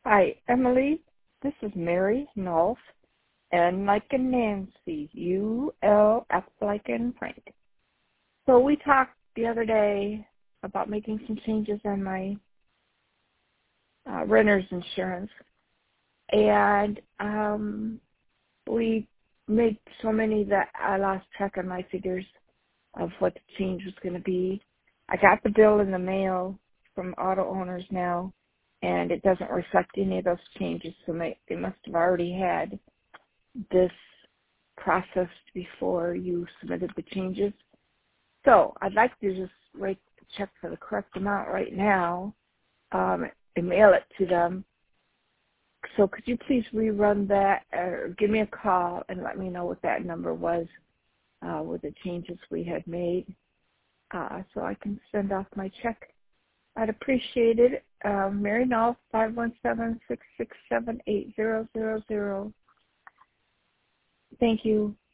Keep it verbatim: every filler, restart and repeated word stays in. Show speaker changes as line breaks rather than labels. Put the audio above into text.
Hi, Emily. This is Mary Nolf, N like in Nancy, U L F like in Frank. So we talked the other day about making some changes on my uh, renter's insurance, and um, we made so many that I lost track of my figures of what the change was going to be. I got the bill in the mail from auto owners now, and it doesn't reflect any of those changes, so they, they must have already had this processed before you submitted the changes. So I'd like to just write the check for the correct amount right now um, and mail it to them. So could you please rerun that or give me a call and let me know what that number was uh, with the changes we had made uh, so I can send off my check. I'd appreciate it. Um, Mary Nolf, five one seven, six six seven, eight zero zero zero. Thank you.